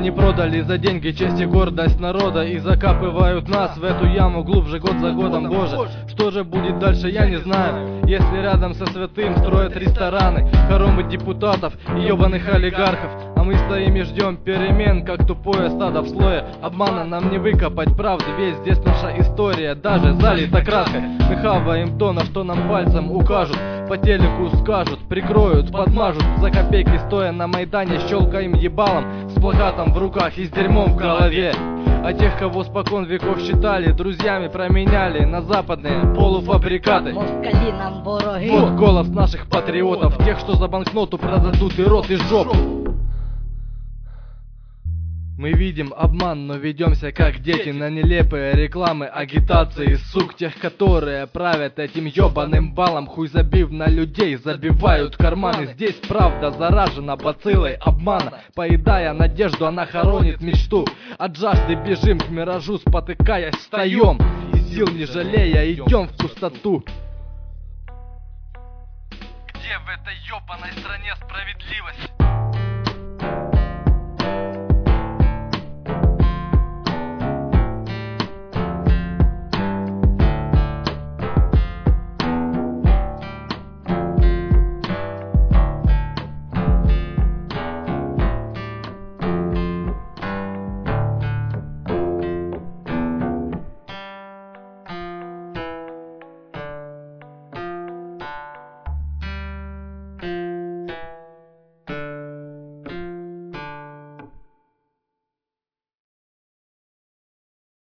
Они продали за деньги честь и гордость народа и закапывают нас в эту яму глубже год за годом. Боже, что же будет дальше, я не знаю. Если рядом со святым строят рестораны, хоромы депутатов и ебаных олигархов, а мы стоим и ждем перемен, как тупое стадо в слое обмана. Нам не выкопать правды, ведь здесь наша история даже залита краской. Мы хаваем то, на что нам пальцем укажут, по телеку скажут, прикроют, подмажут. За копейки стоя на Майдане щелкаем ебалом с плакатом в руках и с дерьмом в голове. А тех, кого спокон веков считали друзьями, променяли на западные полуфабрикаты. Москали нам вороги. Вот голос наших патриотов, тех, что за банкноту продадут и рот, и жопу. Мы видим обман, но ведемся как дети на нелепые рекламы, агитации, сук, тех, которые правят этим ебаным балом. Хуй забив на людей, забивают карманы. Здесь правда заражена бациллой обмана. Поедая надежду, она хоронит мечту. От жажды бежим к миражу, спотыкаясь, встаем и сил не жалея, идем в пустоту. Где в этой ебаной стране справедливость?